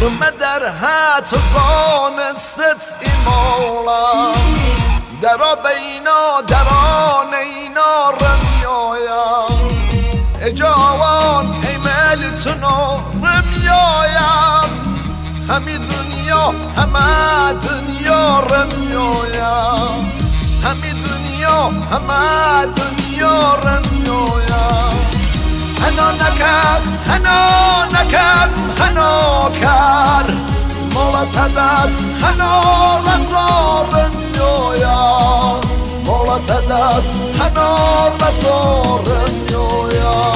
در حت و زانستت ایمالا درا بینا دران اینا رمیایا ای جوان ای ملتونو رمیایا همی دنیا همه دنیا رمیایا همی دنیا همه دنیا رمیایا هنا نکب هنا نکب هنا کر مالت دست هنا رسار میویا مالت دست هنا رسار میویا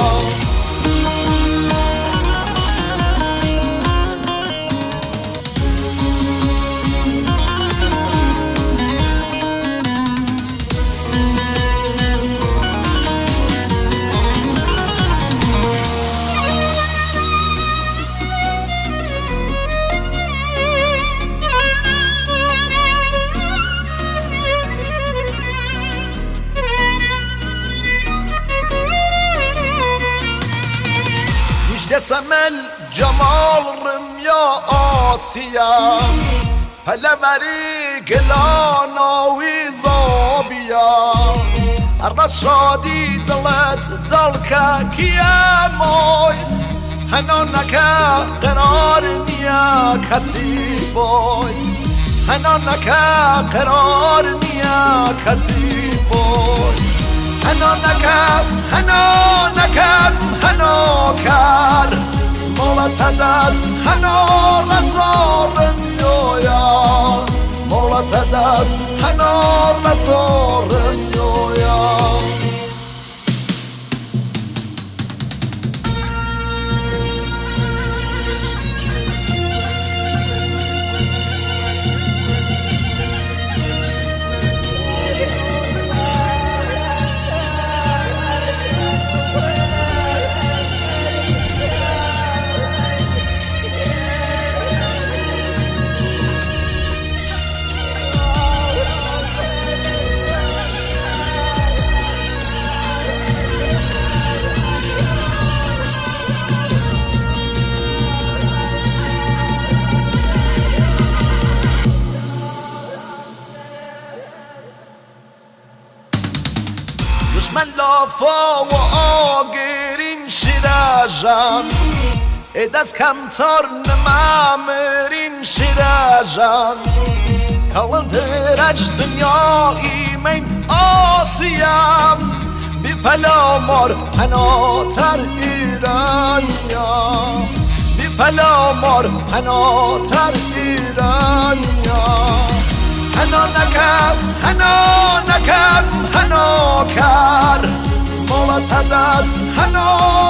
جسم الجمال رميا آسيا هلا مريق ناوي زابيا الرشادي دلت دلكا كيا موي هنونك قرار نيا كسي بوي هنونك قرار نيا كسي بوي هنونك هنوكر مولت دست هنو رسار میویا مولت دست هنو رسار میویا دشمن لافا و آگرین شیراجان دست کمتر نمامرین شیراجان کلن درج دنیایی من آسیم بی پلامار هناتر ایرانیا بی پلامار هناتر ایرانیا هنا نکب هنا کر مالت دست هنا